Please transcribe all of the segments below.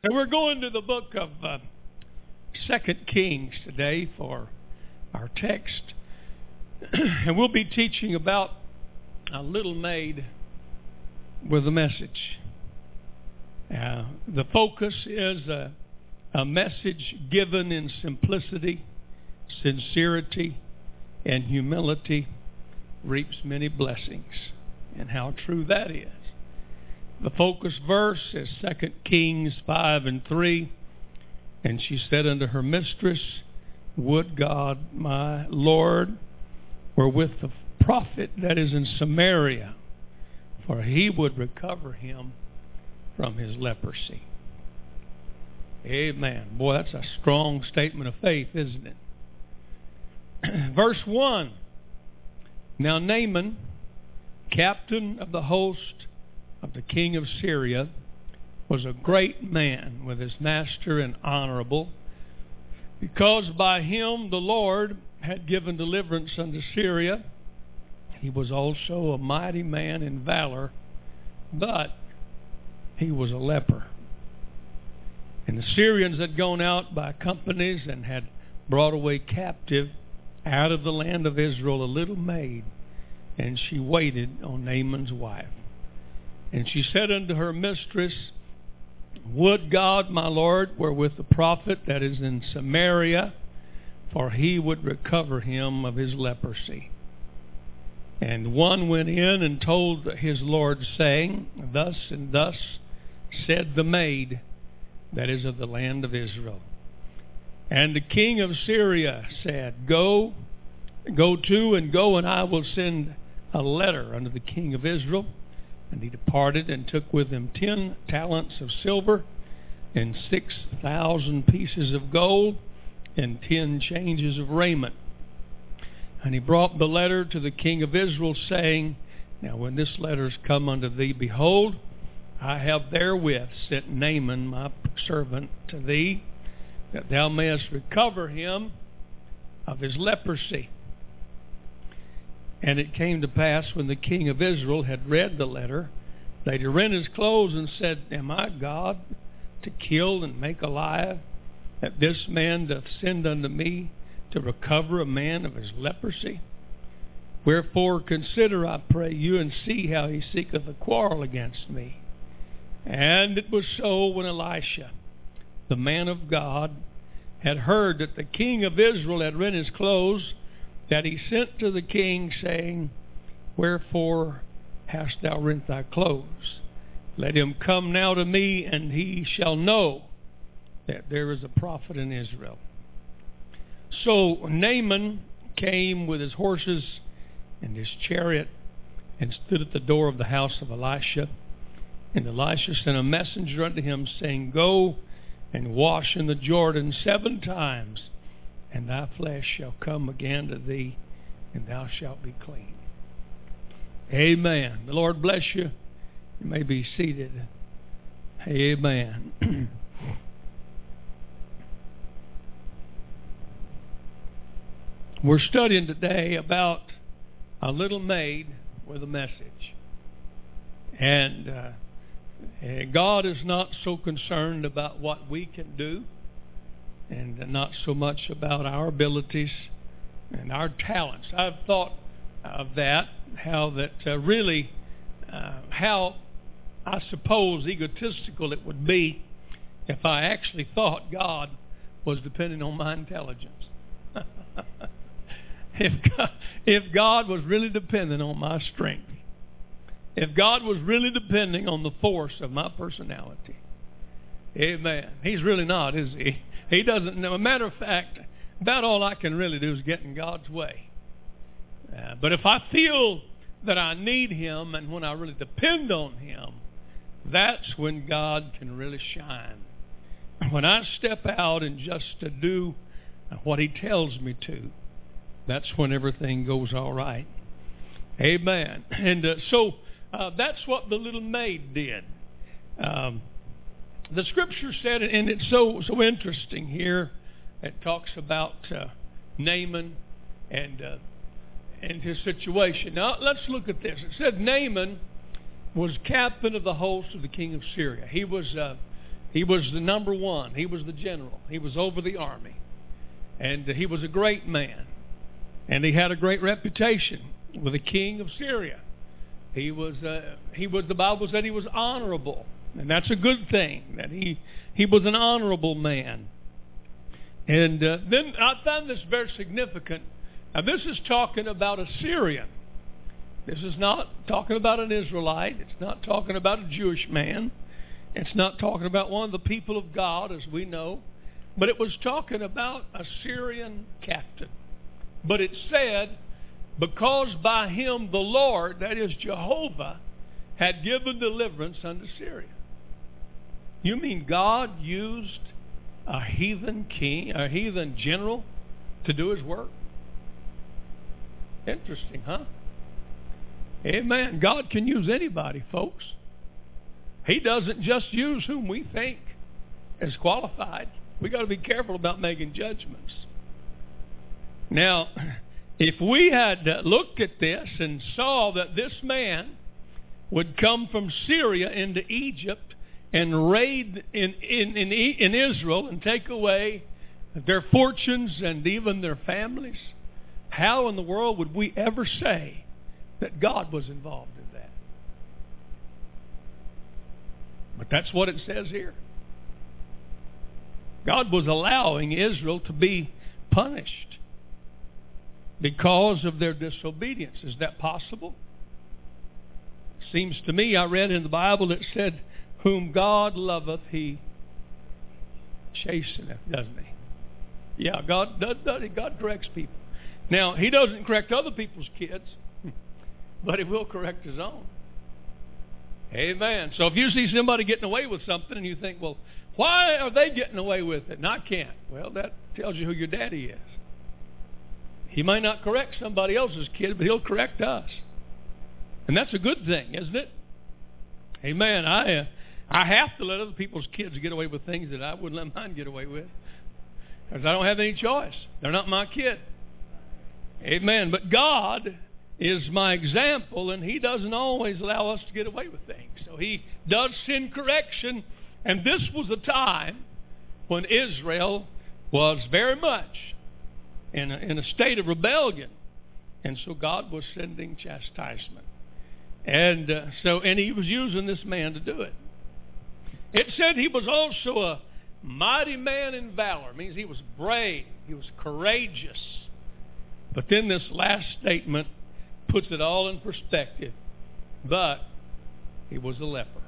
And we're going to the book of 2 Kings today for our text. And we'll be teaching about a little maid with a message. The focus is a message given in simplicity, sincerity, and humility reaps many blessings. And how true that is. The focus verse is 2 Kings 5:3. And she said unto her mistress, Would God my Lord were with the prophet that is in Samaria, for he would recover him from his leprosy. Amen. Boy, that's a strong statement of faith, isn't it? Verse 1. Now Naaman, captain of the host of the king of Syria, was a great man with his master and honorable, because by him the Lord had given deliverance unto Syria. He was also a mighty man in valor, but he was a leper. And the Syrians had gone out by companies and had brought away captive out of the land of Israel a little maid, and she waited on Naaman's wife. And she said unto her mistress, Would God, my Lord, were with the prophet that is in Samaria, for he would recover him of his leprosy. And one went in and told his Lord, saying, Thus and thus said the maid that is of the land of Israel. And the king of Syria said, Go to, and I will send a letter unto the king of Israel. And he departed and took with him 10 talents of silver and 6,000 pieces of gold and 10 changes of raiment. And he brought the letter to the king of Israel, saying, Now when this letter is come unto thee, behold, I have therewith sent Naaman my servant to thee, that thou mayest recover him of his leprosy. And it came to pass, when the king of Israel had read the letter, that he rent his clothes and said, Am I God to kill and make alive, that this man doth send unto me to recover a man of his leprosy? Wherefore consider, I pray you, and see how he seeketh a quarrel against me. And it was so, when Elisha, the man of God, had heard that the king of Israel had rent his clothes, that he sent to the king, saying, Wherefore hast thou rent thy clothes? Let him come now to me, and he shall know that there is a prophet in Israel. So Naaman came with his horses and his chariot, and stood at the door of the house of Elisha. And Elisha sent a messenger unto him, saying, Go and wash in the Jordan 7 times, and thy flesh shall come again to thee, and thou shalt be clean. Amen. The Lord bless you. You may be seated. Amen. We're studying today about a little maid with a message. And God is not so concerned about what we can do, and not so much about our abilities and our talents. I've thought of that, how I suppose egotistical it would be if I actually thought God was depending on my intelligence. If God was really dependent on my strength, if God was really depending on the force of my personality, amen. He's really not, is he? He doesn't know. As a matter of fact, about all I can really do is get in God's way. But if I feel that I need him, and when I really depend on him, that's when God can really shine. When I step out and just to do what he tells me to, that's when everything goes all right. Amen. And so that's what the little maid did. The scripture said, and it's so interesting here, it talks about Naaman and his situation. Now, let's look at this. It said Naaman was captain of the host of the king of Syria. He was He was the number one. He was the general. He was over the army. And he was a great man. And he had a great reputation with the king of Syria. He was, the Bible said he was honorable. And that's a good thing, that he was an honorable man. And then I found this very significant. Now this is talking about a Syrian. This is not talking about an Israelite. It's not talking about a Jewish man. It's not talking about one of the people of God, as we know. But it was talking about a Syrian captain. But it said, because by him the Lord, that is Jehovah, had given deliverance unto Syria. You mean God used a heathen king, a heathen general, to do his work? Interesting, huh? Amen. God can use anybody, folks. He doesn't just use whom we think is qualified. We got to be careful about making judgments. Now, if we had looked at this and saw that this man would come from Syria into Egypt and raid in Israel and take away their fortunes and even their families, how in the world would we ever say that God was involved in that? But that's what it says here. God was allowing Israel to be punished because of their disobedience. Is that possible? Seems to me, I read in the Bible, it said, whom God loveth, he chasteneth, doesn't he? Yeah, God corrects people. Now, he doesn't correct other people's kids, but he will correct his own. Amen. So if you see somebody getting away with something and you think, well, why are they getting away with it and I can't? Well, that tells you who your daddy is. He might not correct somebody else's kid, but he'll correct us. And that's a good thing, isn't it? Amen. I have to let other people's kids get away with things that I wouldn't let mine get away with, because I don't have any choice. They're not my kid. Amen. But God is my example, and he doesn't always allow us to get away with things. So he does send correction, and this was a time when Israel was very much in a state of rebellion, and so God was sending chastisement. And he was using this man to do it. It said he was also a mighty man in valor. It means he was brave. He was courageous. But then this last statement puts it all in perspective. But he was a leper.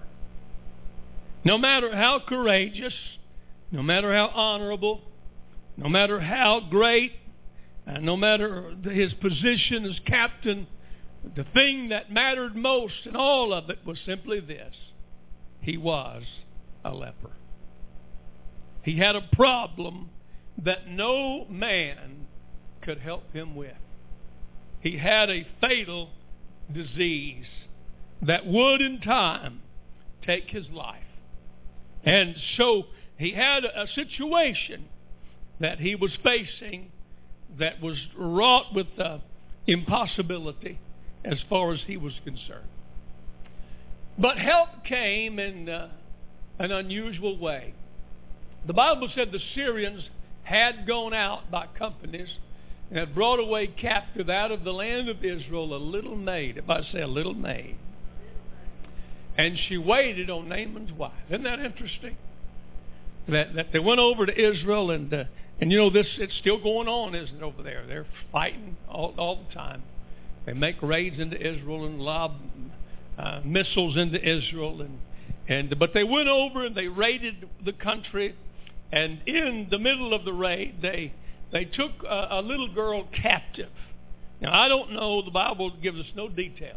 No matter how courageous, no matter how honorable, no matter how great, and no matter his position as captain, the thing that mattered most in all of it was simply this: he was a leper. He had a problem that no man could help him with. He had a fatal disease that would in time take his life. And so he had a situation that he was facing that was wrought with impossibility as far as he was concerned. But help came in an unusual way. The Bible said the Syrians had gone out by companies and had brought away captive out of the land of Israel a little maid. If I say a little maid. And she waited on Naaman's wife. Isn't that interesting? That they went over to Israel, and you know this, it's still going on, isn't it, over there? They're fighting all the time. They make raids into Israel and lob missiles into Israel, but they went over and they raided the country, and in the middle of the raid, they took a little girl captive. Now, I don't know, the Bible gives us no details.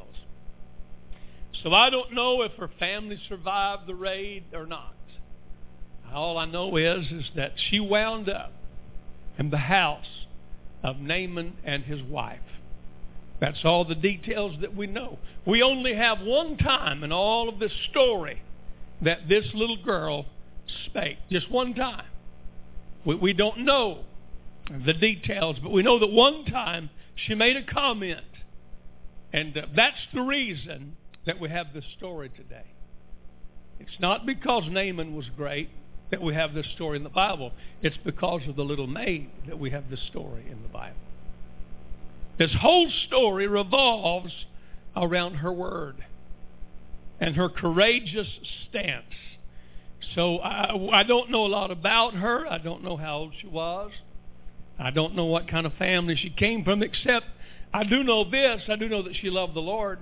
So I don't know if her family survived the raid or not. All I know is that she wound up in the house of Naaman and his wife. That's all the details that we know. We only have one time in all of this story that this little girl spake. Just one time. We don't know the details, but we know that one time she made a comment. And that's the reason that we have this story today. It's not because Naaman was great that we have this story in the Bible. It's because of the little maid that we have this story in the Bible. This whole story revolves around her word and her courageous stance. So I don't know a lot about her. I don't know how old she was. I don't know what kind of family she came from, except I do know this. I do know that she loved the Lord.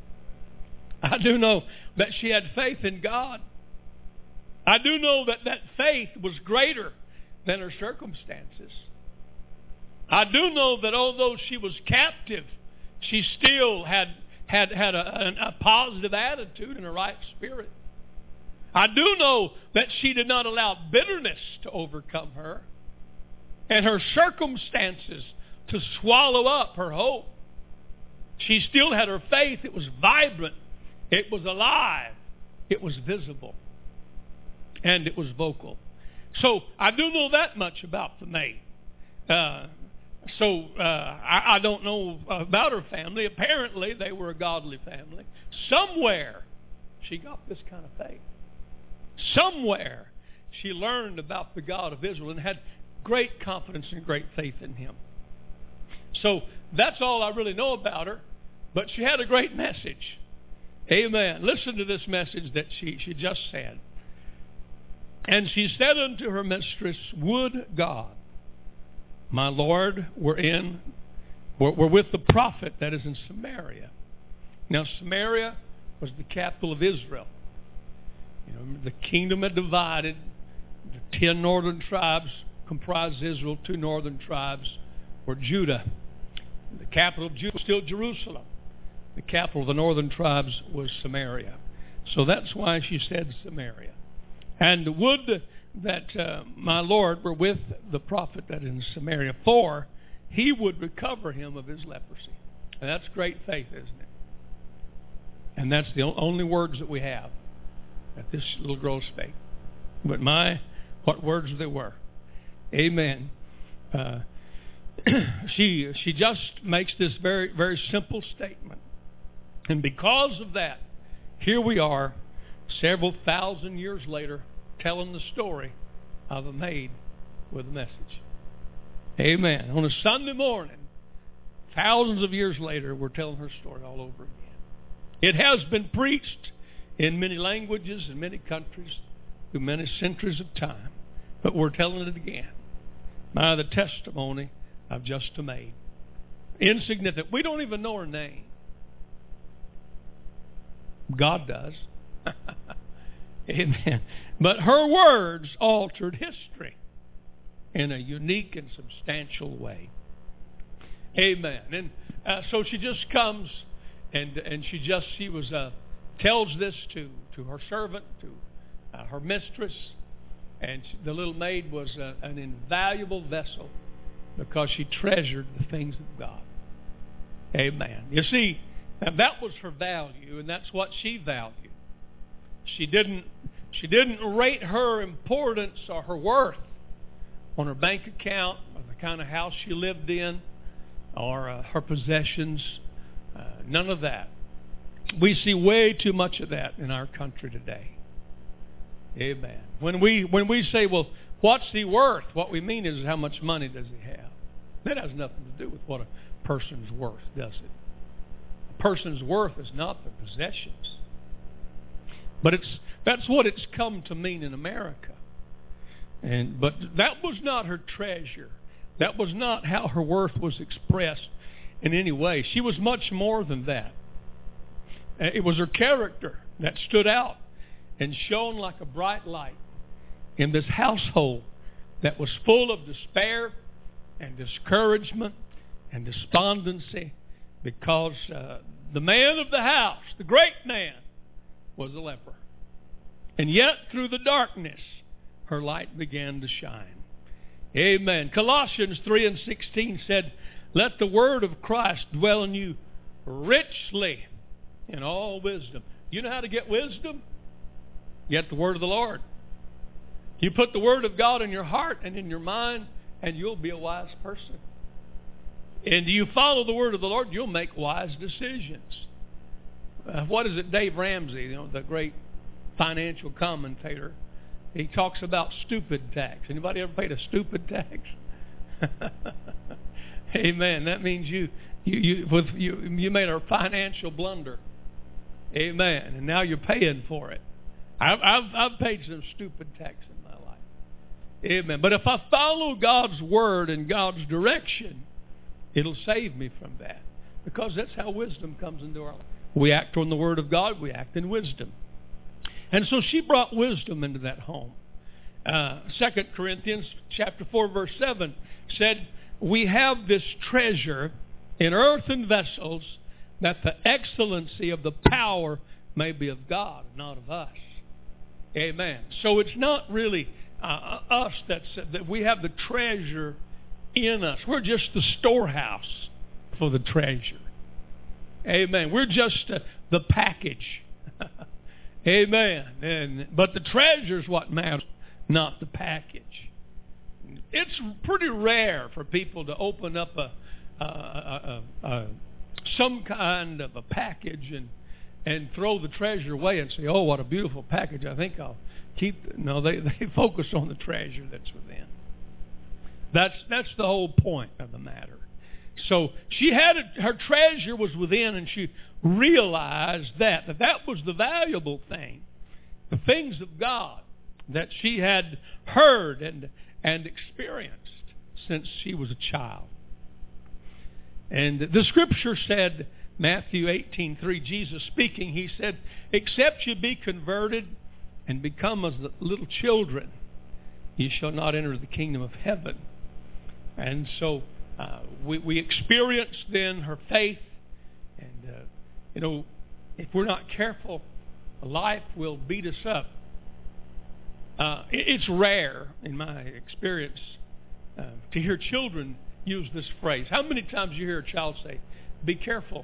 I do know that she had faith in God. I do know that that faith was greater than her circumstances. I do know that although she was captive, she still had a positive attitude and a right spirit. I do know that she did not allow bitterness to overcome her and her circumstances to swallow up her hope. She still had her faith. It was vibrant. It was alive. It was visible. And it was vocal. So I do know that much about the maid. I don't know about her family. Apparently they were a godly family. Somewhere she got this kind of faith. Somewhere she learned about the God of Israel and had great confidence and great faith in Him. So that's all I really know about her. But she had a great message. Amen. Listen to this message that she just said. And she said unto her mistress, Would God, my Lord, were with the prophet that is in Samaria. Now Samaria was the capital of Israel. You know, the kingdom had divided. The 10 northern tribes comprised Israel. 2 northern tribes were Judah. The capital of Judah was still Jerusalem. The capital of the northern tribes was Samaria. So that's why she said Samaria. And would that my Lord were with the prophet that is in Samaria, for he would recover him of his leprosy. And that's great faith, isn't it? And that's the only words that we have that this little girl spake. But what words they were. Amen. She just makes this very, very simple statement. And because of that, here we are, several thousand years later, telling the story of a maid with a message. Amen. On a Sunday morning, thousands of years later, we're telling her story all over again. It has been preached in many languages and many countries through many centuries of time, but we're telling it again by the testimony of just a maid. Insignificant. We don't even know her name. God does. Amen. But her words altered history in a unique and substantial way. Amen. And so she just comes and she tells this to her servant, to her mistress, and the little maid was an invaluable vessel because she treasured the things of God. Amen. You see, that was her value, and that's what she valued. She didn't rate her importance or her worth on her bank account or the kind of house she lived in or her possessions. None of that. We see way too much of that in our country today. Amen. When we say, well, what's he worth? What we mean is how much money does he have? That has nothing to do with what a person's worth, does it? A person's worth is not their possessions. But that's what it's come to mean in America. But that was not her treasure. That was not how her worth was expressed in any way. She was much more than that. It was her character that stood out and shone like a bright light in this household that was full of despair and discouragement and despondency because the man of the house, the great man, was a leper. And yet, through the darkness, her light began to shine. Amen. Colossians 3:16 said, Let the word of Christ dwell in you richly in all wisdom. You know how to get wisdom? Get the word of the Lord. You put the word of God in your heart and in your mind, and you'll be a wise person. And you follow the word of the Lord, you'll make wise decisions. What is it? Dave Ramsey, the great financial commentator. He talks about stupid tax. Anybody ever paid a stupid tax? Amen. That means you made a financial blunder. Amen. And now you're paying for it. I've paid some stupid tax in my life. Amen. But if I follow God's word and God's direction, it'll save me from that. Because that's how wisdom comes into our life. We act on the word of God. We act in wisdom. And so she brought wisdom into that home. 2 Corinthians chapter 4, verse 7 said, we have this treasure in earthen vessels, that the excellency of the power may be of God, not of us. Amen. So it's not really us that we have the treasure in us. We're just the storehouse for the treasure. Amen. We're just the package. Amen. But the treasure is what matters, not the package. It's pretty rare for people to open up some kind of a package and throw the treasure away and say, oh, what a beautiful package. I think I'll keep it. No, they focus on the treasure that's within. That's the whole point of the matter. So she had her treasure was within, and she realized that was the valuable thing, the things of God that she had heard and experienced since she was a child. And the scripture said, Matthew 18:3, Jesus speaking, he said, except you be converted and become as little children, you shall not enter the kingdom of heaven. And so we experienced then her faith. And, if we're not careful, life will beat us up. It's rare, in my experience, to hear children use this phrase. How many times do you hear a child say, be careful?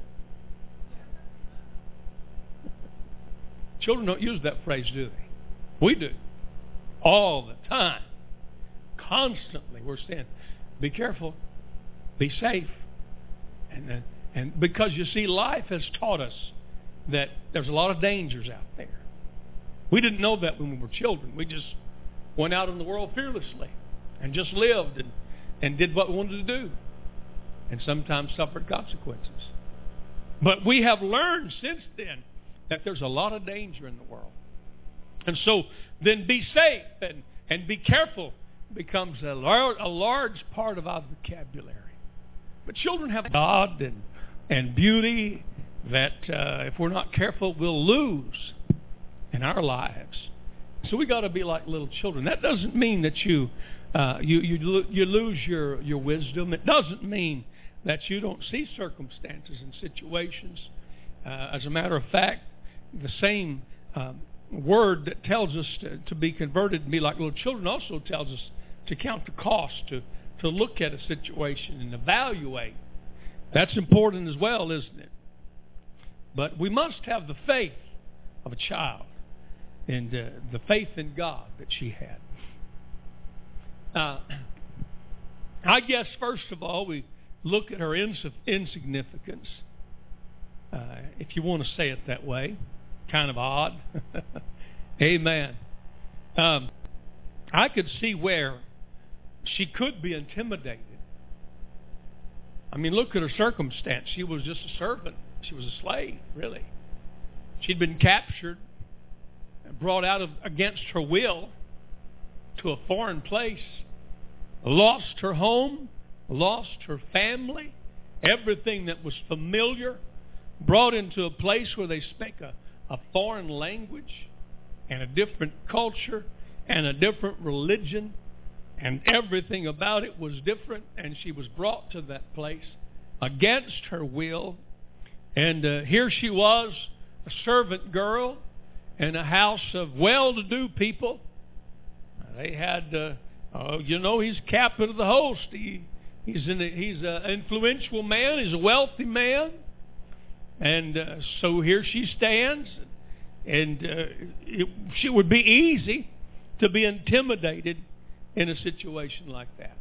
Children don't use that phrase, do they? We do. All the time. Constantly we're saying, be careful. Be safe. And because you see, life has taught us that there's a lot of dangers out there. We didn't know that when we were children. We just went out in the world fearlessly and just lived and did what we wanted to do, and sometimes suffered consequences. But we have learned since then that there's a lot of danger in the world. And so then be safe and be careful becomes a large part of our vocabulary. But children have God and beauty that if we're not careful, we'll lose in our lives. So we got to be like little children. That doesn't mean that you lose your wisdom. It doesn't mean that you don't see circumstances and situations. As a matter of fact, the same word that tells us to be converted and be like little children also tells us to count the cost, to look at a situation and evaluate. That's important as well, isn't it? But we must have the faith of a child and the faith in God that she had. I guess, first of all, we look at her insignificance, if you want to say it that way. Kind of odd. Amen. I could see where she could be intimidated. I mean, look at her circumstance. She was just a servant. She was a slave, really. She'd been captured and brought out against her will to a foreign place, lost her home, lost her family, everything that was familiar, brought into a place where they speak a foreign language and a different culture and a different religion, and everything about it was different, and she was brought to that place against her will. And here she was, a servant girl in a house of well-to-do people. They had, he's captain of the host. He's an influential man. He's a wealthy man. And so here she stands, and it would be easy to be intimidated in a situation like that.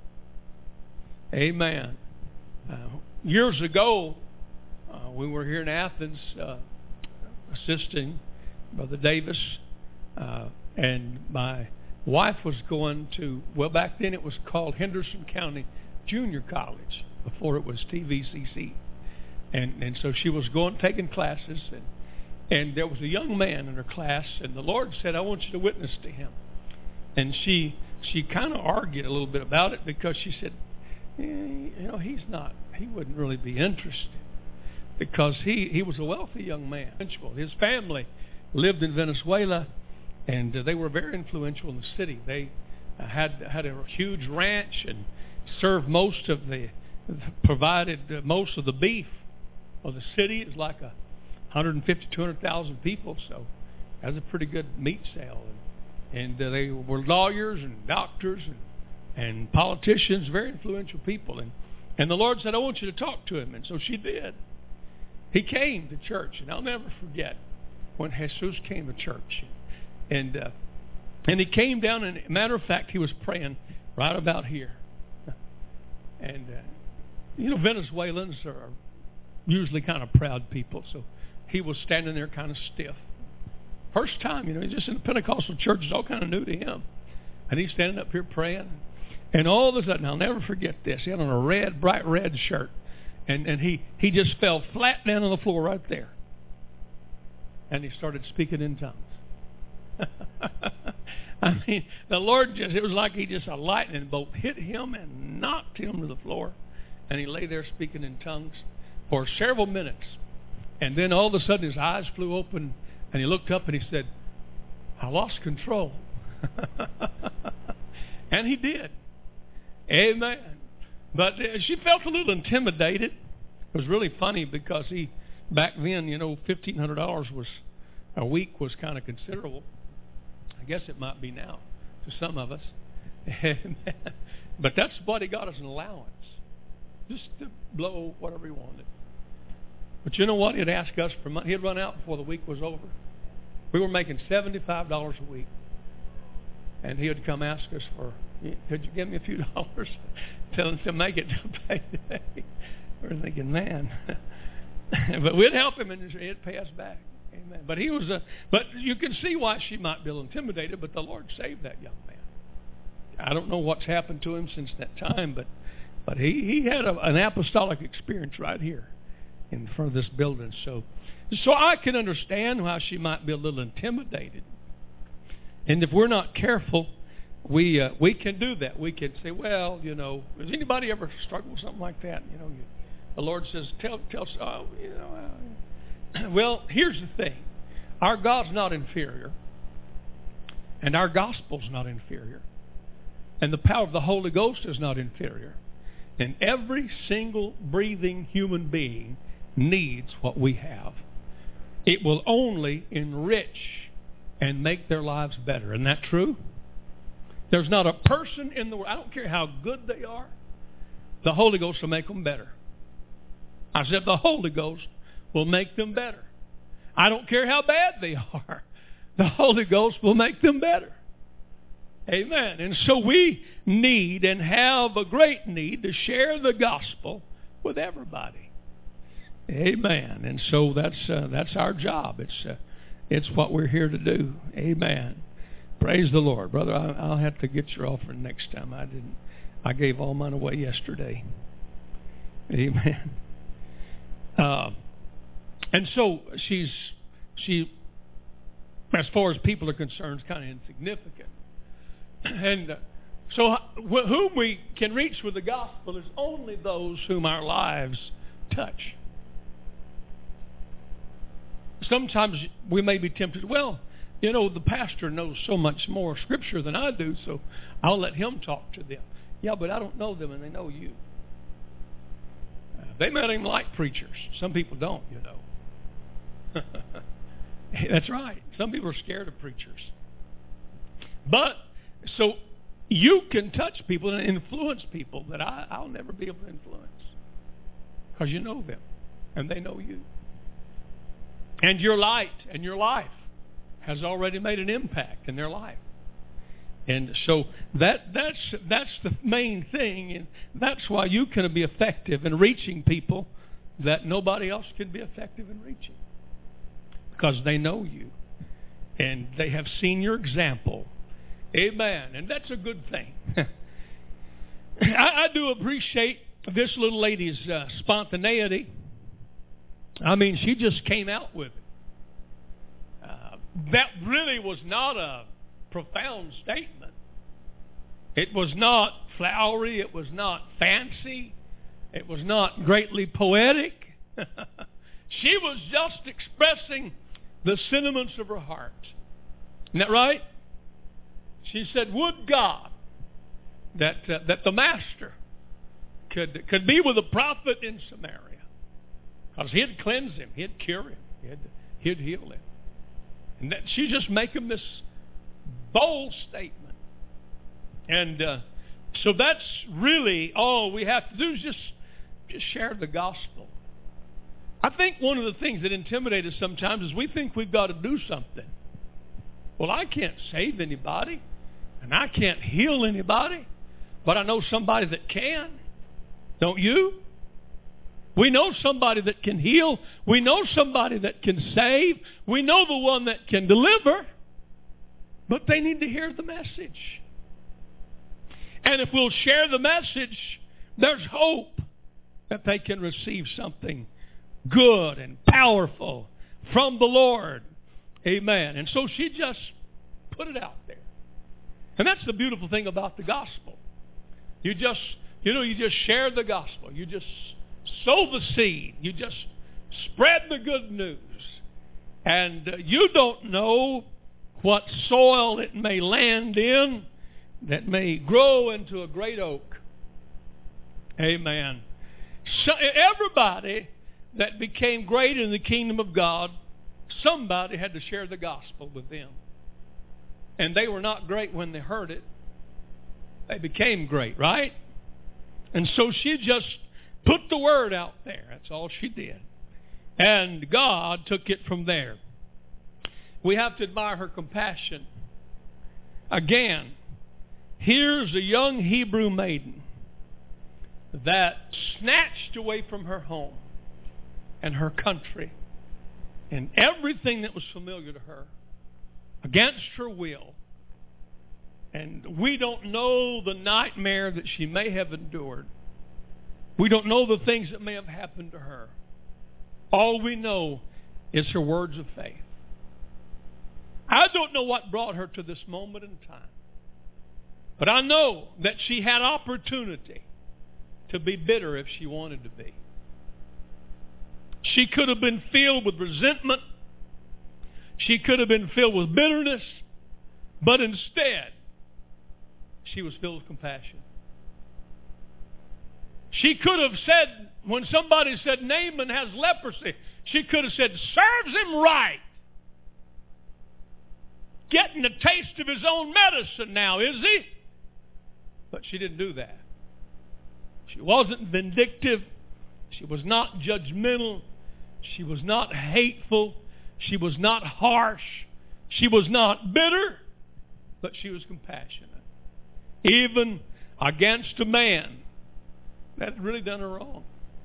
Amen. Years ago, we were here in Athens assisting Brother Davis, and my wife was going to, well, back then it was called Henderson County Junior College, before it was TVCC. And so she was taking classes, and there was a young man in her class, and the Lord said, I want you to witness to him. And she kind of argued a little bit about it, because she said, he wouldn't really be interested, because he was a wealthy young man. His family lived in Venezuela, and they were very influential in the city. They had a huge ranch and provided most of the beef of the city. Is like 150, 200,000 people, so that's a pretty good meat sale. And they were lawyers and doctors and politicians, very influential people. And the Lord said, I want you to talk to him. And so she did. He came to church, and I'll never forget when Jesus came to church. And he came down, and matter of fact, he was praying right about here. And, Venezuelans are usually kind of proud people, so he was standing there kind of stiff. First time, he's just in the Pentecostal church. It's all kind of new to him. And he's standing up here praying. And all of a sudden, I'll never forget this, he had on a bright red shirt. And he just fell flat down on the floor right there. And he started speaking in tongues. I mean, the Lord it was like a lightning bolt hit him and knocked him to the floor. And he lay there speaking in tongues for several minutes. And then all of a sudden his eyes flew open, and he looked up and he said, I lost control. And he did. Amen. But she felt a little intimidated. It was really funny, because back then, $1,500 a week was kind of considerable. I guess it might be now to some of us. But that's what he got as an allowance, just to blow whatever he wanted. But you know what? He'd ask us for money. He'd run out before the week was over. We were making $75 a week. And he would come ask us could you give me a few dollars to make it to payday? We're thinking, man. But we'd help him, and he'd pay us back. Amen. But but you can see why she might be a little intimidated, but the Lord saved that young man. I don't know what's happened to him since that time, but he had an apostolic experience right here in front of this building. So I can understand how she might be a little intimidated. And if we're not careful, we can do that. We can say, well, has anybody ever struggled with something like that? The Lord says, tell. Well, here's the thing. Our God's not inferior, and our gospel's not inferior, and the power of the Holy Ghost is not inferior. And every single breathing human being needs what we have. It will only enrich and make their lives better. Isn't that true? There's not a person in the world, I don't care how good they are, the Holy Ghost will make them better. I said the Holy Ghost will make them better. I don't care how bad they are, the Holy Ghost will make them better. Amen. And so we need and have a great need to share the gospel with everybody. Amen. And so that's our job. It's what we're here to do. Amen. Praise the Lord. Brother, I'll have to get your offering next time. I didn't. I gave all mine away yesterday. Amen. And so she, as far as people are concerned, is kind of insignificant. And so whom we can reach with the gospel is only those whom our lives touch. Sometimes we may be tempted, well, the pastor knows so much more Scripture than I do, so I'll let him talk to them. Yeah, but I don't know them and they know you. They may even like preachers. Some people don't, That's right. Some people are scared of preachers. But, so you can touch people and influence people that I'll never be able to influence. Because you know them and they know you. And your light and your life has already made an impact in their life. And so that's the main thing, and that's why you can be effective in reaching people that nobody else can be effective in reaching, because they know you. And they have seen your example. Amen. And that's a good thing. I do appreciate this little lady's spontaneity. I mean, she just came out with it. That really was not a profound statement. It was not flowery. It was not fancy. It was not greatly poetic. She was just expressing the sentiments of her heart. Isn't that right? She said, would God that the master could be with a prophet in Samaria. Because he'd cleanse him. He'd cure him. He'd heal him. And that she's just making this bold statement. And so that's really all we have to do is just share the gospel. I think one of the things that intimidates us sometimes is we think we've got to do something. Well, I can't save anybody, and I can't heal anybody, but I know somebody that can. Don't you? We know somebody that can heal. We know somebody that can save. We know the one that can deliver. But they need to hear the message. And if we'll share the message, there's hope that they can receive something good and powerful from the Lord. Amen. And so she just put it out there. And that's the beautiful thing about the gospel. You just share the gospel. You just sow the seed. You just spread the good news. And you don't know what soil it may land in that may grow into a great oak. Amen. So everybody that became great in the kingdom of God, somebody had to share the gospel with them. And they were not great when they heard it. They became great, right? And so she just put the word out there. That's all she did. And God took it from there. We have to admire her compassion. Again, here's a young Hebrew maiden that snatched away from her home and her country and everything that was familiar to her against her will. And we don't know the nightmare that she may have endured. We don't know the things that may have happened to her. All we know is her words of faith. I don't know what brought her to this moment in time. But I know that she had opportunity to be bitter if she wanted to be. She could have been filled with resentment. She could have been filled with bitterness. But instead, she was filled with compassion. She could have said, when somebody said Naaman has leprosy, she could have said, serves him right. Getting a taste of his own medicine now, is he? But she didn't do that. She wasn't vindictive. She was not judgmental. She was not hateful. She was not harsh. She was not bitter. But she was compassionate. Even against a man that had really done her wrong.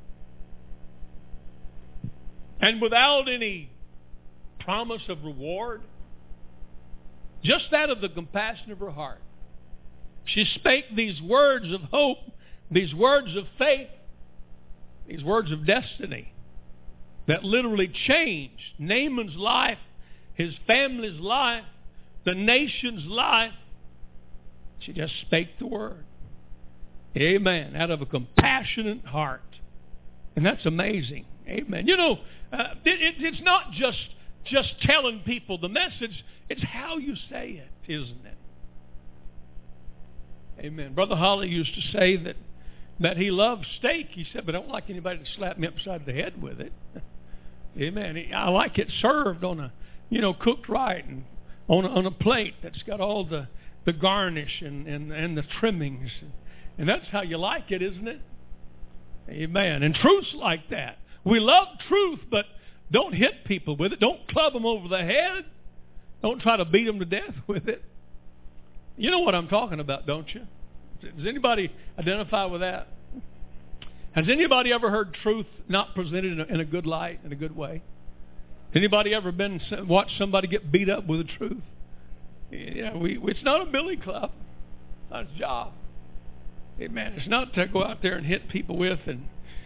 And without any promise of reward, just that of the compassion of her heart, she spake these words of hope, these words of faith, these words of destiny that literally changed Naaman's life, his family's life, the nation's life. She just spake the word. Amen. Out of a compassionate heart. And that's amazing. Amen. You know, it's not just telling people the message. It's how you say it, isn't it? Amen. Brother Holly used to say that he loved steak. He said, but I don't like anybody to slap me upside the head with it. Amen. I like it served on a, cooked right and on a plate that's got all the garnish and the trimmings. And that's how you like it, isn't it? Amen. And truth's like that. We love truth, but don't hit people with it. Don't club them over the head. Don't try to beat them to death with it. You know what I'm talking about, don't you? Does anybody identify with that? Has anybody ever heard truth not presented in a good light, in a good way? Anybody ever watched somebody get beat up with the truth? Yeah, it's not a billy club. It's not a job. Amen. It's not to go out there and hit people with and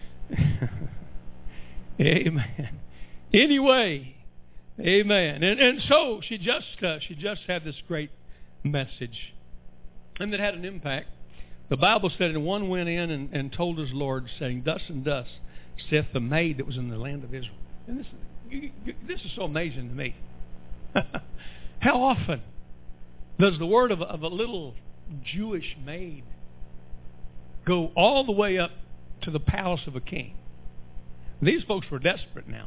amen. Anyway, amen. And so she just had this great message, and it had an impact. The Bible said, and one went in and told his Lord, saying, "Thus and thus saith the maid that was in the land of Israel." And this is so amazing to me. How often does the word of a little Jewish maid go all the way up to the palace of a king? These folks were desperate now.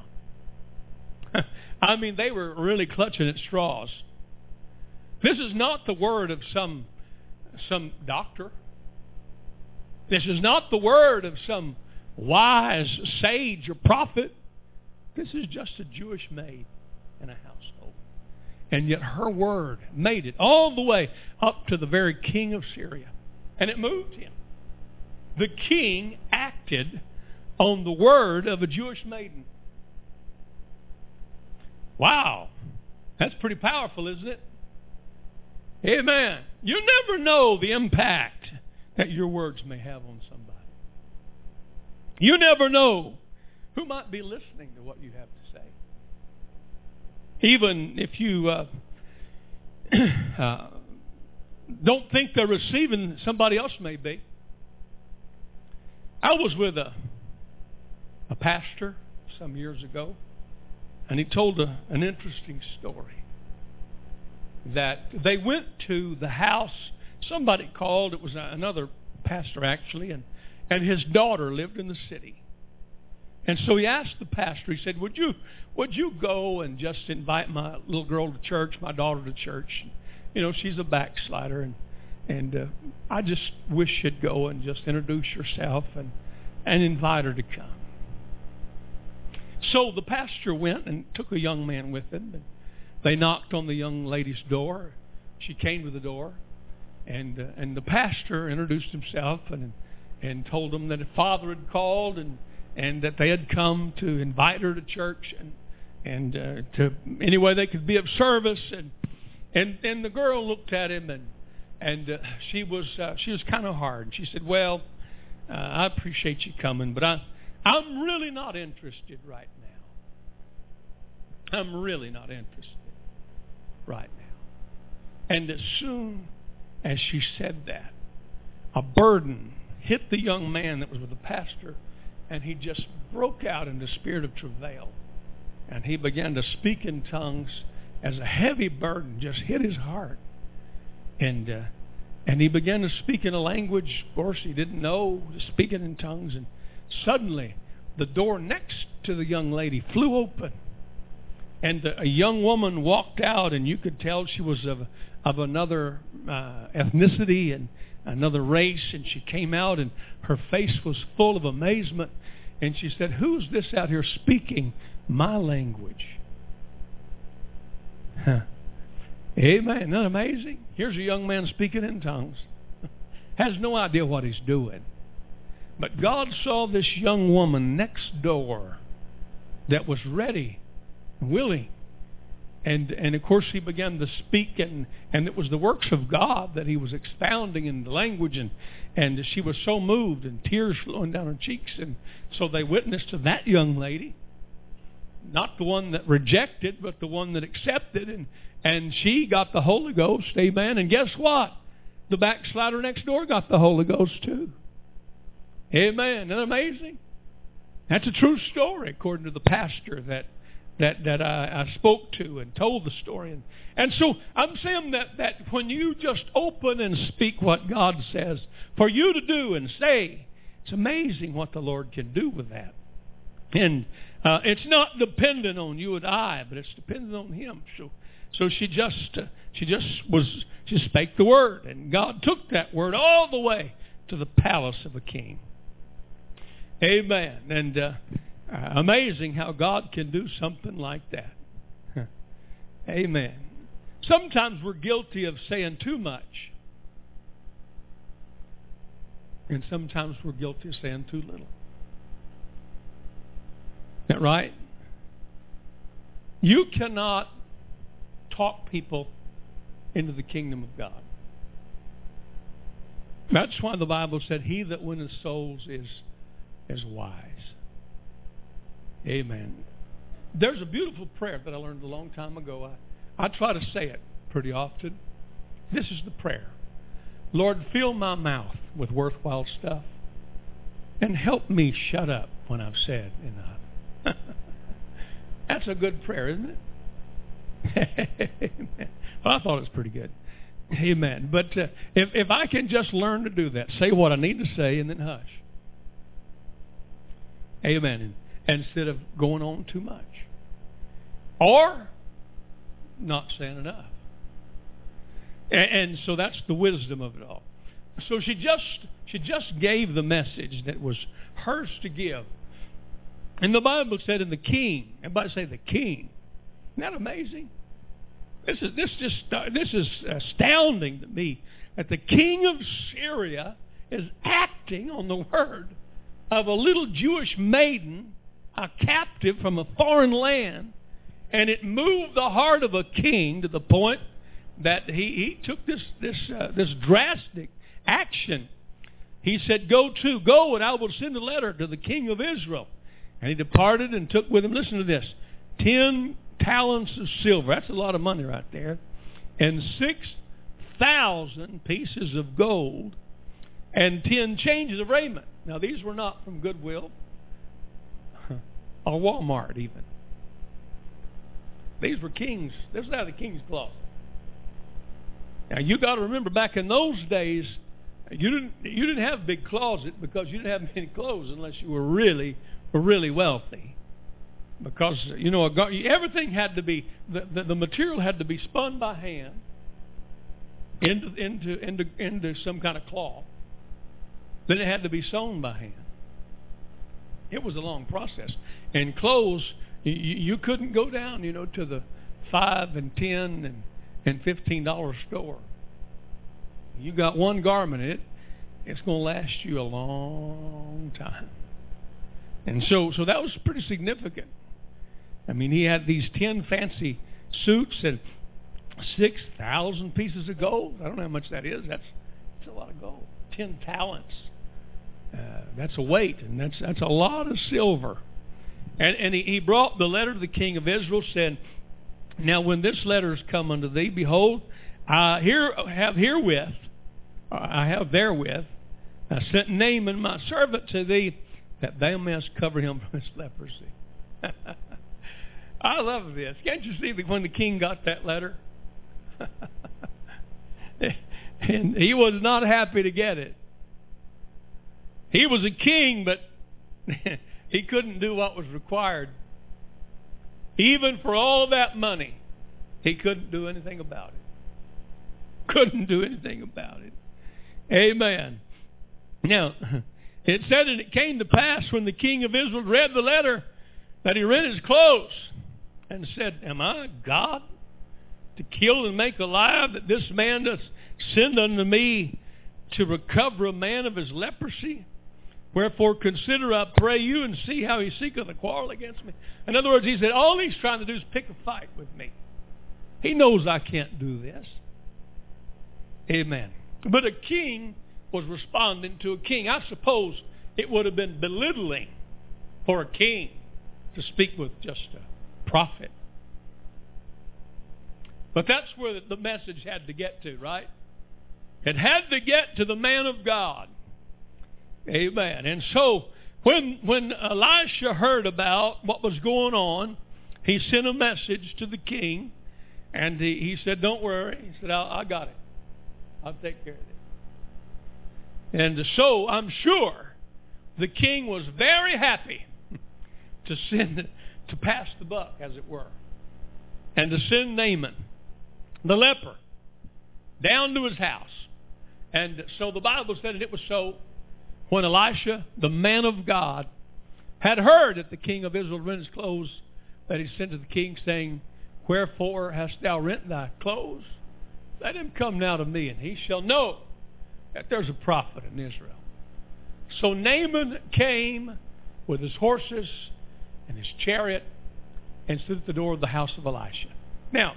I mean, they were really clutching at straws. This is not the word of some doctor. This is not the word of some wise sage or prophet. This is just a Jewish maid in a household. And yet her word made it all the way up to the very king of Syria. And it moved him. The king acted on the word of a Jewish maiden. Wow. That's pretty powerful, isn't it? Amen. You never know the impact that your words may have on somebody. You never know who might be listening to what you have to say. Even if you don't think they're receiving, somebody else may be. I was with a pastor some years ago, and he told an interesting story. That they went to the house, somebody called, it was another pastor actually, and his daughter lived in the city. And so he asked the pastor, he said, would you go and just invite my little girl to church, my daughter to church? You know, she's a backslider, and I just wish you'd go and just introduce yourself and invite her to come. So the pastor went and took a young man with him, and they knocked on the young lady's door. She came to the door, and the pastor introduced himself and told them that a father had called and that they had come to invite her to church and to any way they could be of service. And the girl looked at him and she was kind of hard. She said, "Well, I appreciate you coming, but I'm really not interested right now. I'm really not interested right now." And as soon as she said that, a burden hit the young man that was with the pastor, and he just broke out in the spirit of travail. And he began to speak in tongues as a heavy burden just hit his heart. And he began to speak in a language, of course, he didn't know, speaking in tongues. And suddenly, the door next to the young lady flew open. And a young woman walked out, and you could tell she was of another ethnicity and another race. And she came out, and her face was full of amazement. And she said, "Who's this out here speaking my language?" Huh. Amen. Isn't that amazing? Here's a young man speaking in tongues. Has no idea what he's doing. But God saw this young woman next door that was ready, willing. And of course he began to speak, and it was the works of God that he was expounding in the language, and she was so moved and tears flowing down her cheeks. And so they witnessed to that young lady, not the one that rejected, but the one that accepted, and she got the Holy Ghost, amen. And guess what? The backslider next door got the Holy Ghost too. Amen. Isn't that amazing? That's a true story according to the pastor that I spoke to and told the story. And so I'm saying that when you just open and speak what God says for you to do and say, it's amazing what the Lord can do with that. And it's not dependent on you and I, but it's dependent on Him. So she spake the word, and God took that word all the way to the palace of a king. Amen. And amazing how God can do something like that. Amen. Sometimes we're guilty of saying too much, and sometimes we're guilty of saying too little. Isn't that right? You cannot talk people into the kingdom of God. That's why the Bible said, he that winneth souls is wise. Amen. There's a beautiful prayer that I learned a long time ago. I try to say it pretty often. This is the prayer. Lord, fill my mouth with worthwhile stuff and help me shut up when I've said enough. That's a good prayer, isn't it? Amen. Well, I thought it was pretty good. Amen. But if I can just learn to do that, say what I need to say and then hush. Amen. Instead of going on too much. Or not saying enough. And so that's the wisdom of it all. So she just gave the message that was hers to give. And the Bible said in the king, everybody say the king. Isn't that amazing? This is astounding to me that the king of Syria is acting on the word of a little Jewish maiden, a captive from a foreign land, and it moved the heart of a king to the point that he took this drastic action. He said, "Go and I will send a letter to the king of Israel." And he departed and took with him, listen to this, 10 talents of silver. That's a lot of money right there. And 6,000 pieces of gold and 10 changes of raiment. Now, these were not from Goodwill or Walmart even. These were kings. This was out of the king's closet. Now, you got to remember, back in those days, you didn't have a big closet because you didn't have many clothes unless you were really wealthy. Because, everything had to be, the material had to be spun by hand into some kind of cloth. Then it had to be sewn by hand. It was a long process. And clothes, you couldn't go down, to the $5 and $10 and $15 store. You got one garment, it's going to last you a long time. And so that was pretty significant. I mean, he had these 10 fancy suits and 6,000 pieces of gold. I don't know how much that is. That's a lot of gold. 10 talents. That's a weight, and that's a lot of silver. And he brought the letter to the king of Israel, said, "Now when this letter is come unto thee, behold, I have therewith sent Naaman my servant to thee, that thou mayest cover him from his leprosy." I love this. Can't you see when the king got that letter? And he was not happy to get it. He was a king, but he couldn't do what was required. Even for all that money, he couldn't do anything about it. Couldn't do anything about it. Amen. Now, it said, and it came to pass when the king of Israel read the letter that he rent his clothes and said, "Am I God to kill and make alive, that this man doth send unto me to recover a man of his leprosy? Wherefore consider, I pray you, and see how he seeketh a quarrel against me." In other words, he said, all he's trying to do is pick a fight with me. He knows I can't do this. Amen. But a king was responding to a king. I suppose it would have been belittling for a king to speak with just a prophet. But that's where the message had to get to, right? It had to get to the man of God. Amen. And so when Elisha heard about what was going on, he sent a message to the king, and he said, "Don't worry." He said, I got it. I'll take care of it. And so I'm sure the king was very happy to pass the buck, as it were, and to send Naaman, the leper, down to his house. And so the Bible said that it was so when Elisha, the man of God, had heard that the king of Israel rent his clothes, that he sent to the king, saying, "Wherefore hast thou rent thy clothes? Let him come now to me, and he shall know that there's a prophet in Israel." So Naaman came with his horses and his chariot, and stood at the door of the house of Elisha. Now,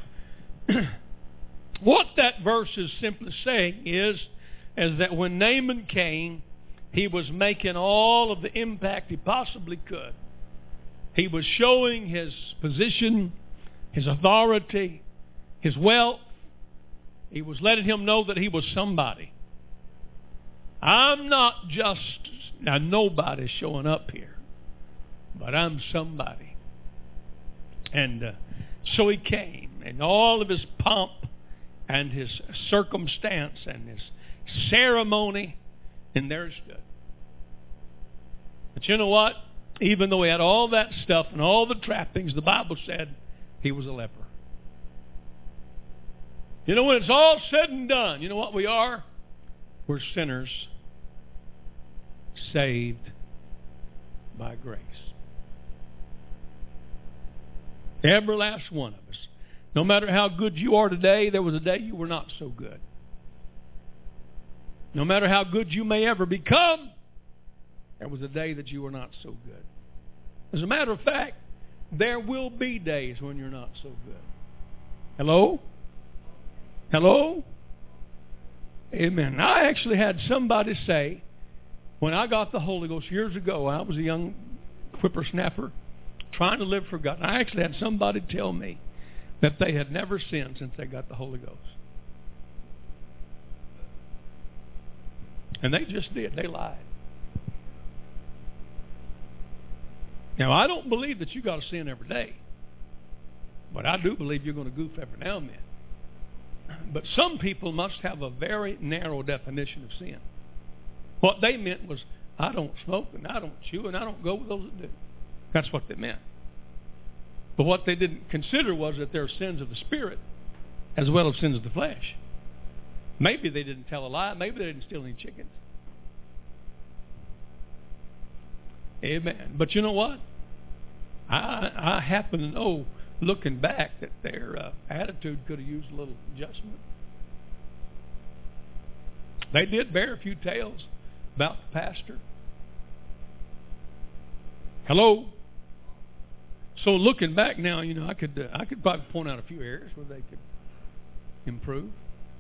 what that verse is simply saying is that when Naaman came, he was making all of the impact he possibly could. He was showing his position, his authority, his wealth. He was letting him know that he was somebody. I'm not just a nobody showing up here, but I'm somebody. And so he came, and all of his pomp and his circumstance and his ceremony, and there he stood. But you know what? Even though he had all that stuff and all the trappings, the Bible said he was a leper. You know, when it's all said and done, you know what we are? We're sinners saved by grace. Every last one of us. No matter how good you are today, there was a day you were not so good. No matter how good you may ever become, there was a day that you were not so good. As a matter of fact, there will be days when you're not so good. Hello? Hello? Amen. I actually had somebody say, when I got the Holy Ghost years ago, I was a young whippersnapper trying to live for God. I actually had somebody tell me that they had never sinned since they got the Holy Ghost. And they just did. They lied. Now, I don't believe that you got to sin every day. But I do believe you're going to goof every now and then. But some people must have a very narrow definition of sin. What they meant was, I don't smoke and I don't chew and I don't go with those that do. That's what they meant. But what they didn't consider was that there are sins of the Spirit as well as sins of the flesh. Maybe they didn't tell a lie. Maybe they didn't steal any chickens. Amen. But you know what? I happen to know, looking back, that their attitude could have used a little adjustment. They did bear a few tales about the pastor. Hello? So looking back now, you know, I could probably point out a few areas where they could improve.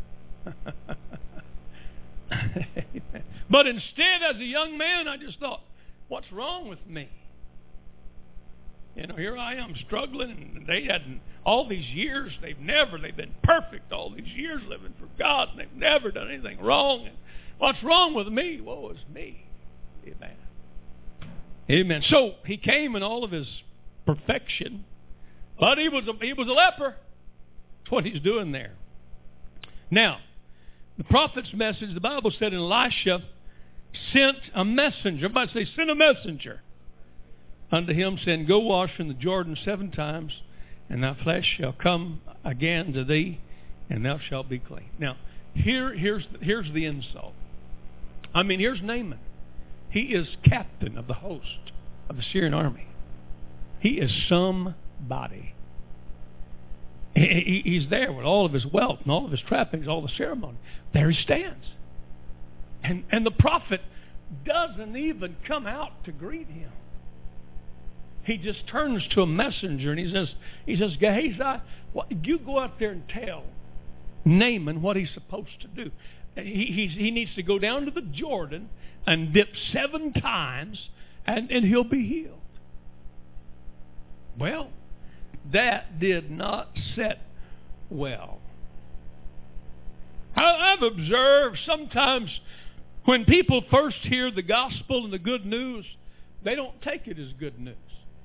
But instead, as a young man, I just thought, what's wrong with me? You know, here I am struggling, and they hadn't, all these years, they've been perfect all these years living for God, and they've never done anything wrong. And what's wrong with me? Woe is me. Amen. Amen. So he came in all of his perfection, but he was a leper. That's what he's doing there. Now, the prophet's message, the Bible said, in Elisha sent a messenger. Everybody say, sent a messenger unto him, saying, go wash in the Jordan 7 times, and thy flesh shall come again to thee, and thou shalt be clean. Now, here's the insult. I mean, here's Naaman. He is captain of the host of the Syrian army. He is somebody. He's there with all of his wealth and all of his trappings, all the ceremony. There he stands. And the prophet doesn't even come out to greet him. He just turns to a messenger and he says, Gehazi, you go out there and tell Naaman what he's supposed to do. He needs to go down to the Jordan and dip 7 times and he'll be healed. Well, that did not set well. I've observed sometimes when people first hear the gospel and the good news, they don't take it as good news.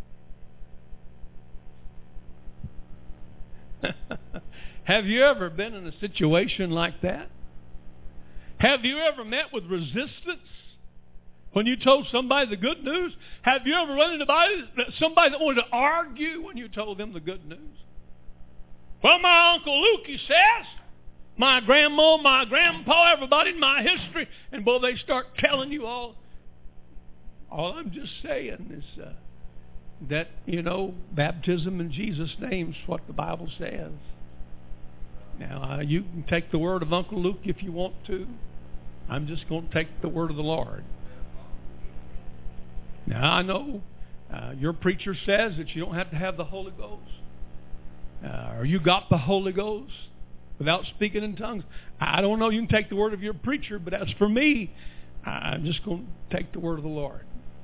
Have you ever been in a situation like that? Have you ever met with resistance when you told somebody the good news? Have you ever run into somebody that wanted to argue when you told them the good news? Well, my Uncle Luke, he says, my grandma, my grandpa, everybody in my history, and boy, they start telling you all. All I'm just saying is that, you know, baptism in Jesus' name is what the Bible says. Now, you can take the word of Uncle Luke if you want to. I'm just going to take the word of the Lord. Now, I know Your preacher says that you don't have to have the Holy Ghost. Or you got the Holy Ghost without speaking in tongues. I don't know. You can take the word of your preacher, but as for me, I'm just going to take the word of the Lord.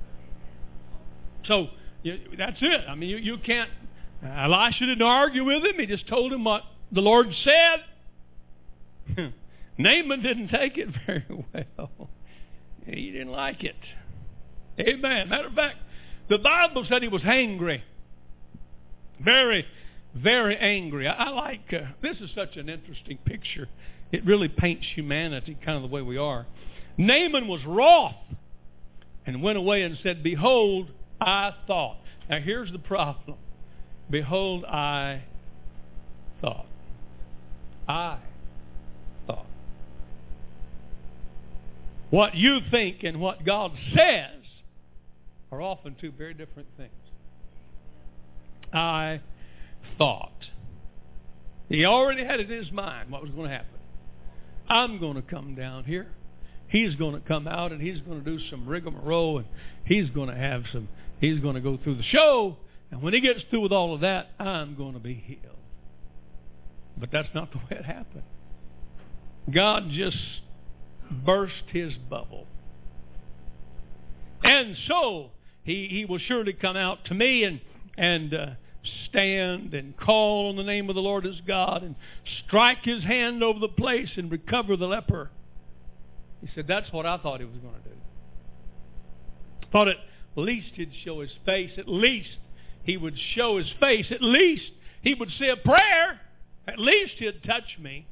So that's it. I mean, you can't. Elisha didn't argue with him. He just told him what the Lord said. Naaman didn't take it very well. He didn't like it. Amen. Matter of fact, the Bible said he was angry. Very, very angry. I like, this is such an interesting picture. It really paints humanity kind of the way we are. Naaman was wroth and went away and said, behold, I thought. Now here's the problem. Behold, I thought. I thought. What you think and what God says are often two very different things. I thought. He already had it in his mind what was going to happen. I'm going to come down here. He's going to come out and he's going to do some rigmarole and he's going to go through the show. And when he gets through with all of that, I'm going to be healed. But that's not the way it happened. God just burst his bubble. And so he will surely come out to me and stand and call on the name of the Lord his God and strike his hand over the place and recover the leper. He said, that's what I thought he was going to do. Thought at least he'd show his face. At least he would show his face. At least he would say a prayer. At least he'd touch me.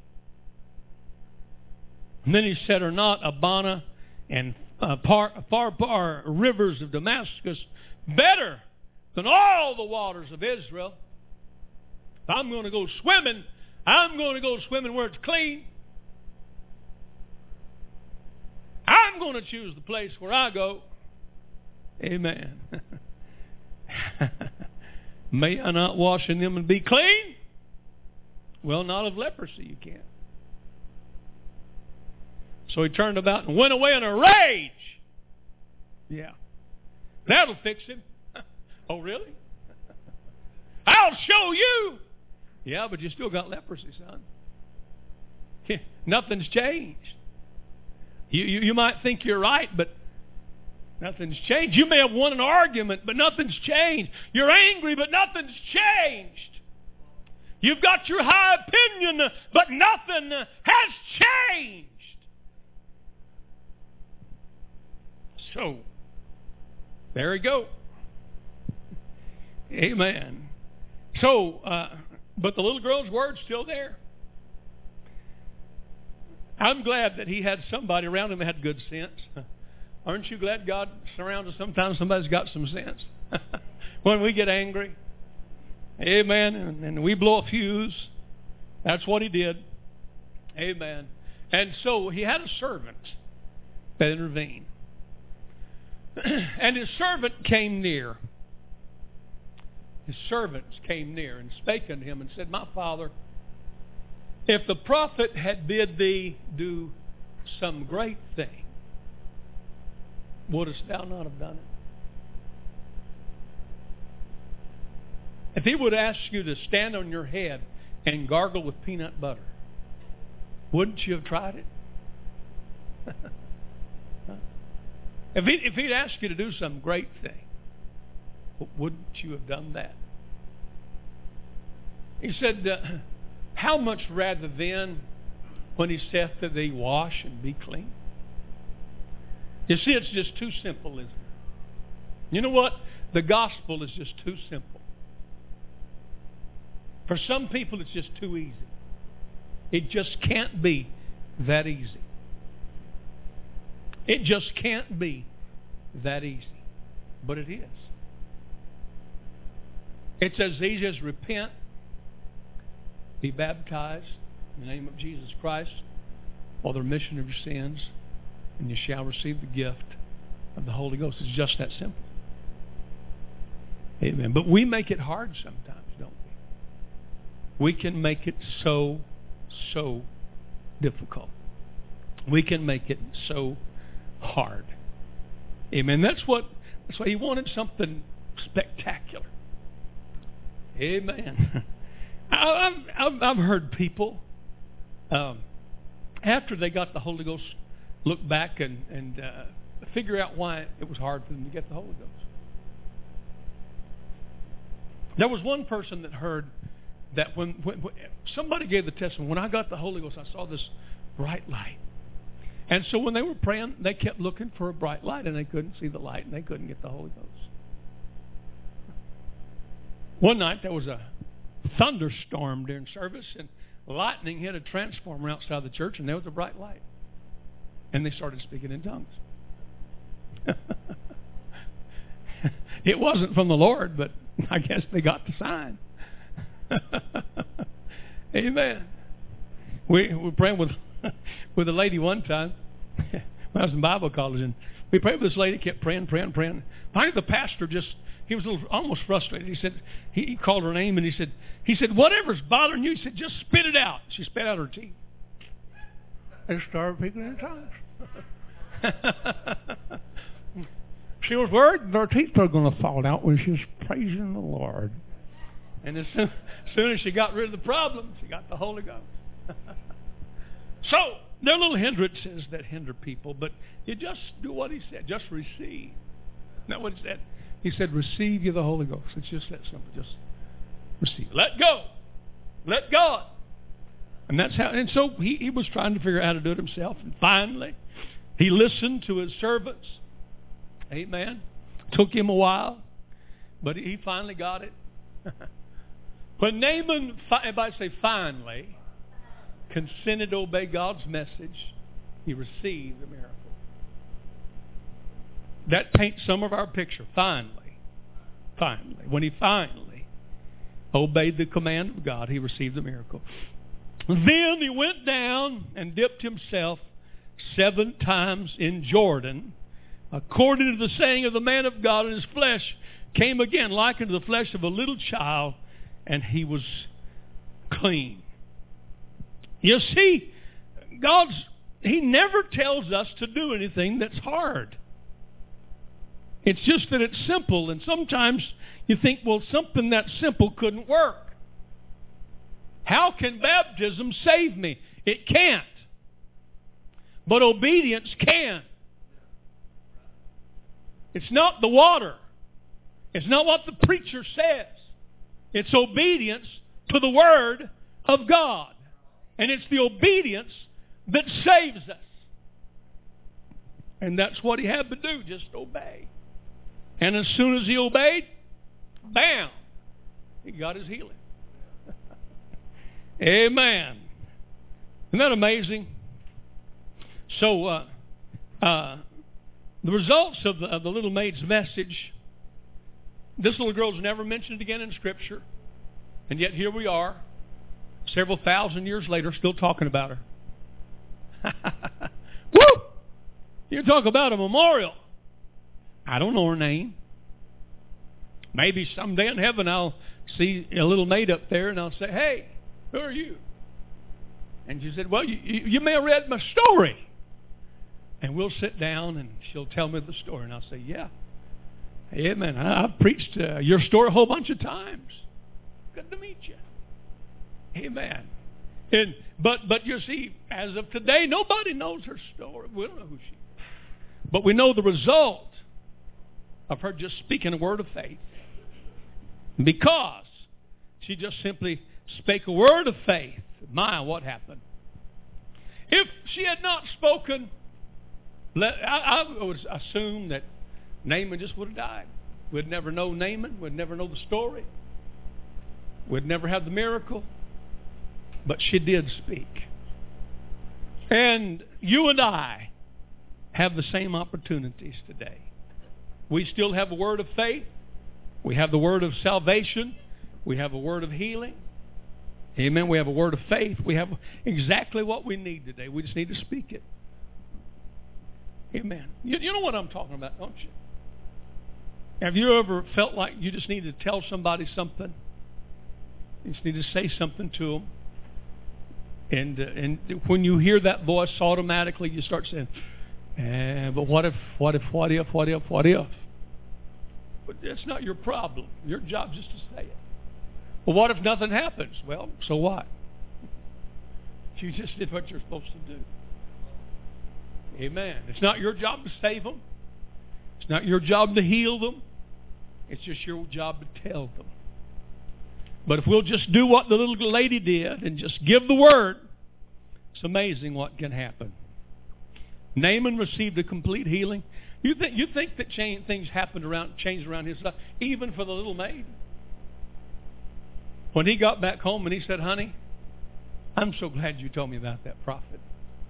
And then he said, are not Abana and Pharpar rivers of Damascus better than all the waters of Israel? If I'm going to go swimming, I'm going to go swimming where it's clean. I'm going to choose the place where I go. Amen. May I not wash in them and be clean? Well, not of leprosy you can't. So he turned about and went away in a rage. Yeah. That'll fix him. Oh, really? I'll show you. Yeah, but you still got leprosy, son. Nothing's changed. You might think you're right, but nothing's changed. You may have won an argument, but nothing's changed. You're angry, but nothing's changed. You've got your high opinion, but nothing has changed. So, there we go. Amen. So, but the little girl's word's still there. I'm glad that he had somebody around him that had good sense. Aren't you glad God surrounds us? Sometimes somebody's got some sense. When we get angry, amen, and we blow a fuse, that's what he did. Amen. And so he had a servant that intervened. And his servant came near. His servants came near and spake unto him and said, my father, if the prophet had bid thee do some great thing, wouldest thou not have done it? If he would ask you to stand on your head and gargle with peanut butter, wouldn't you have tried it? If he'd asked you to do some great thing, wouldn't you have done that? He said, how much rather then when he saith to thee, wash and be clean? You see, it's just too simple, isn't it? You know what? The gospel is just too simple. For some people, it's just too easy. It just can't be that easy. It just can't be that easy. But it is. It's as easy as repent, be baptized in the name of Jesus Christ for the remission of your sins, and you shall receive the gift of the Holy Ghost. It's just that simple. Amen. But we make it hard sometimes, don't we? We can make it so difficult. We can make it so hard. Amen. That's why he wanted something spectacular. Amen. I've heard people, after they got the Holy Ghost, look back and figure out why it was hard for them to get the Holy Ghost. There was one person that heard that when somebody gave the testimony, when I got the Holy Ghost, I saw this bright light. And so when they were praying, they kept looking for a bright light, and they couldn't see the light, and they couldn't get the Holy Ghost. One night, there was a thunderstorm during service, and lightning hit a transformer outside the church, and there was a bright light. And they started speaking in tongues. It wasn't from the Lord, but I guess they got the sign. Amen. We were praying with a lady one time when I was in Bible college, and we prayed with this lady, kept praying. Finally, the pastor he was a little almost frustrated. He said, he called her name, and he said, whatever's bothering you, he said, just spit it out. She spit out her teeth. They started speaking in tongues. She was worried her teeth were going to fall out when she was praising the Lord. And as soon as she got rid of the problem, she got the Holy Ghost. So, there are little hindrances that hinder people, but you just do what he said. Just receive. Not what he said. He said, receive you the Holy Ghost. It's just that simple. Just receive. Let go. Let God. And that's how. And so he was trying to figure out how to do it himself. And finally, he listened to his servants. Amen. Took him a while, but he finally got it. When Naaman, everybody say finally, consented to obey God's message, he received the miracle. That paints some of our picture. Finally. When he finally obeyed the command of God, he received the miracle. Then he went down and dipped himself 7 times in Jordan, according to the saying of the man of God, and his flesh came again like unto the flesh of a little child, and he was clean. You see, he never tells us to do anything that's hard. It's just that it's simple, and sometimes you think, well, something that simple couldn't work. How can baptism save me? It can't. But obedience can. It's not the water. It's not what the preacher says. It's obedience to the Word of God. And it's the obedience that saves us. And that's what he had to do, just obey. And as soon as he obeyed, bam, he got his healing. Amen. Isn't that amazing? So, the results of the little maid's message, this little girl's never mentioned again in Scripture. And yet here we are, several thousand years later, still talking about her. Woo! You talk about a memorial. I don't know her name. Maybe someday in heaven I'll see a little maid up there and I'll say, hey, who are you? And she said, well, you may have read my story. And we'll sit down and she'll tell me the story. And I'll say, yeah. Amen. I've preached your story a whole bunch of times. Good to meet you. Amen. But you see, as of today, nobody knows her story. We don't know who she is. But we know the result of her just speaking a word of faith. Because she just simply spake a word of faith. My, what happened? If she had not spoken, I would assume that Naaman just would have died. We'd never know Naaman. We'd never know the story. We'd never have the miracle. But she did speak. And you and I have the same opportunities today. We still have a word of faith. We have the word of salvation. We have a word of healing. Amen. We have a word of faith. We have exactly what we need today. We just need to speak it. Amen. You know what I'm talking about, don't you? Have you ever felt like you just need to tell somebody something? You just need to say something to them. And when you hear that voice, automatically you start saying, but what if? But that's not your problem. Your job is just to say it. Well, what if nothing happens? Well, so what? You just did what you're supposed to do. Amen. It's not your job to save them. It's not your job to heal them. It's just your job to tell them. But if we'll just do what the little lady did and just give the word, it's amazing what can happen. Naaman received a complete healing. You think that things changed around his life, even for the little maid? When he got back home and he said, honey, I'm so glad you told me about that prophet.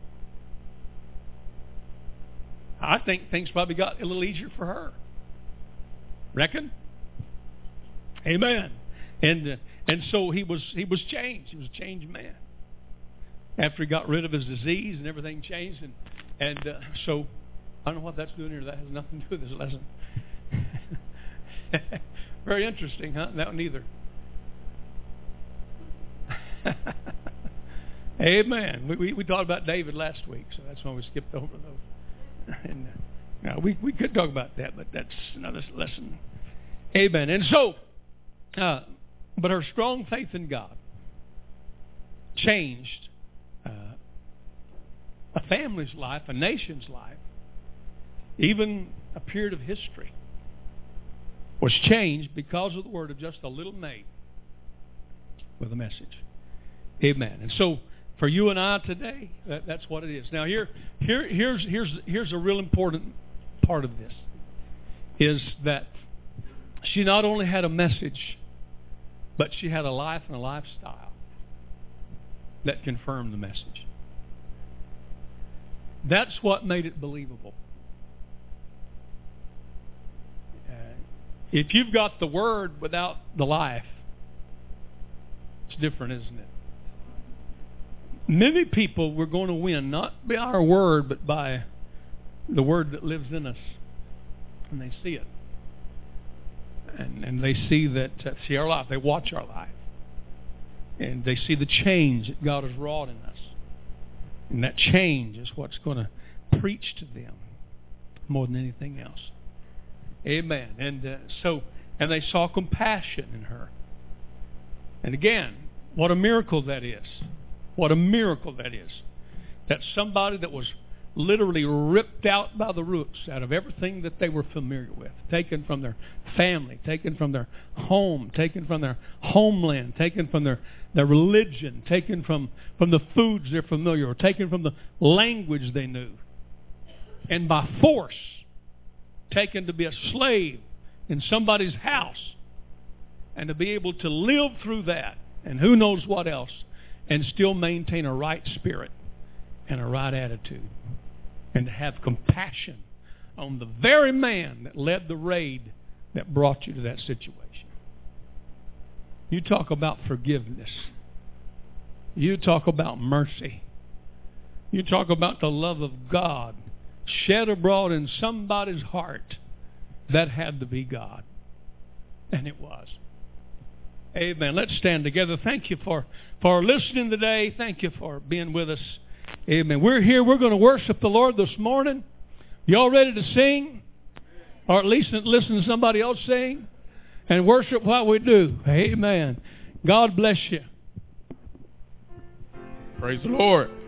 I think things probably got a little easier for her. Reckon? Amen. And so he was changed. He was a changed man. After he got rid of his disease and everything changed. And so, I don't know what that's doing here. That has nothing to do with this lesson. Very interesting, huh? That one either. Amen. We talked about David last week, so that's why we skipped over those. And we could talk about that, but that's another lesson. Amen. And so, but her strong faith in God changed a family's life, a nation's life, even a period of history was changed because of the word of just a little maid with a message. Amen. And so, for you and I today, that's what it is. Now, here's a real important part of this, is that she not only had a message, but she had a life and a lifestyle that confirmed the message. That's what made it believable. If you've got the word without the life, it's different, isn't it? Many people we're going to win, not by our word, but by the word that lives in us. And they see it. And they see our life. They watch our life. And they see the change that God has wrought in us. And that change is what's going to preach to them more than anything else. Amen. And and they saw compassion in her. And again, what a miracle that is. What a miracle that is. That somebody that was literally ripped out by the roots out of everything that they were familiar with, taken from their family, taken from their home, taken from their homeland, taken from their religion, taken from the foods they're familiar with, taken from the language they knew, and by force taken to be a slave in somebody's house, and to be able to live through that and who knows what else, and still maintain a right spirit and a right attitude, and to have compassion on the very man that led the raid that brought you to that situation. You talk about forgiveness. You talk about mercy. You talk about the love of God shed abroad in somebody's heart. That had to be God. And it was. Amen. Let's stand together. Thank you for listening today. Thank you for being with us. Amen. We're here. We're going to worship the Lord this morning. Y'all ready to sing? Or at least listen to somebody else sing? And worship while we do. Amen. God bless you. Praise the Lord.